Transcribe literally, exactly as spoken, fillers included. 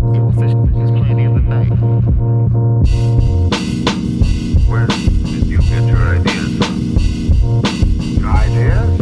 Killfish is plenty of the night. Where did you get your ideas from? Your ideas?